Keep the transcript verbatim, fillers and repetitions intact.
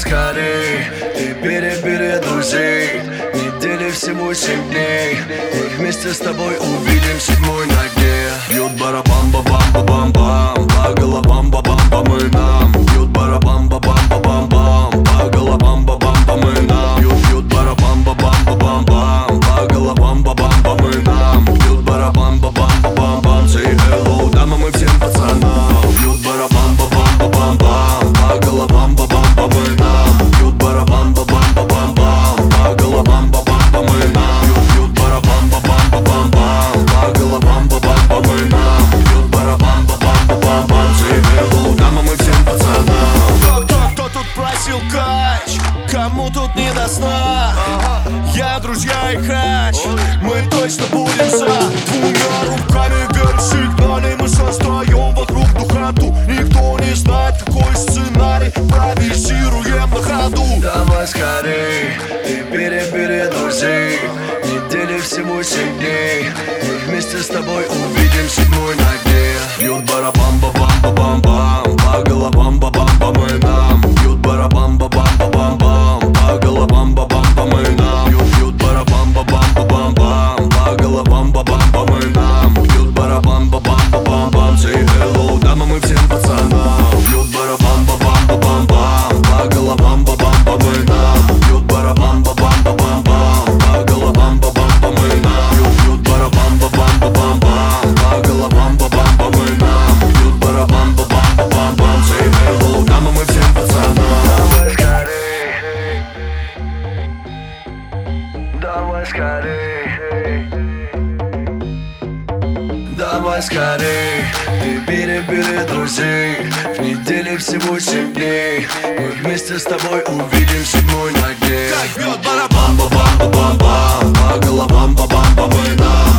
скорей, ты перебери друзей. Недели всего семь дней, мы вместе с тобой увидим седьмой ноге. Бьют барабан ба бам ба бам бам, по головам ба бам бам и нам. Бьют барабан ба бам ба бам бам, по головам ба бам бам и нам. Бьют, бьют барабан ба бам ба бам бам, по головам ба бам бам и нам. Бьют барабан ба бам ба бам бам, say hello дамам и всем пацанам. Бьют барабан ба бам ба бам бам, по головам ба бам бам и нам. Бьют барабан ба бам ба бам бам, по головам ба бам бам и нам. Бьют, бьют барабан ба бам ба бам бам, по головам ба бам бам и нам. Бьют барабан ба бам ба бам бам, say hello дамам и всем пацанам. Кто, кто, кто тут просил кач? Кому тут не до сна? Я, друзья и хач, мы точно будем за. Двумя руками вверх сигнали, мы создаем вокруг духоту. Никто не знает, какой сценарий, импровизируем на ходу. Давай скорей, ты перебери друзей. Недели всего семь дней, мы вместе с тобой увидим седьмой ноге. Бьют барабан ба бам ба бам бам, по головам ба бам бам и нам. Бьют барабан ба бам ба бам бам, по головам ба бам бам и нам. Бьют, бьют барабан ба бам ба бам бам, по головам ба бам бам и нам. Бьют барабан ба бам ба бам бам, say hello дамам и всем пацанам. Бьют барабан ба бам ба бам бам, по головам ба бам бам и нам. Бьют барабан ба бам ба бам бам, по головам ба бам бам и нам. Бьют, бьют барабан ба бам ба бам бам, по головам ба бам бам и нам. Бьют барабан ба бам ба бам бам, say hello дамам и всем пацанам. Давай скорей, давай скорей, ты перебери друзей. В неделе всего семь дней, мы вместе с тобой увидим седьмой ноге. Как бьет барабан ба бам ба бам бам, по головам ба бам бам и нам.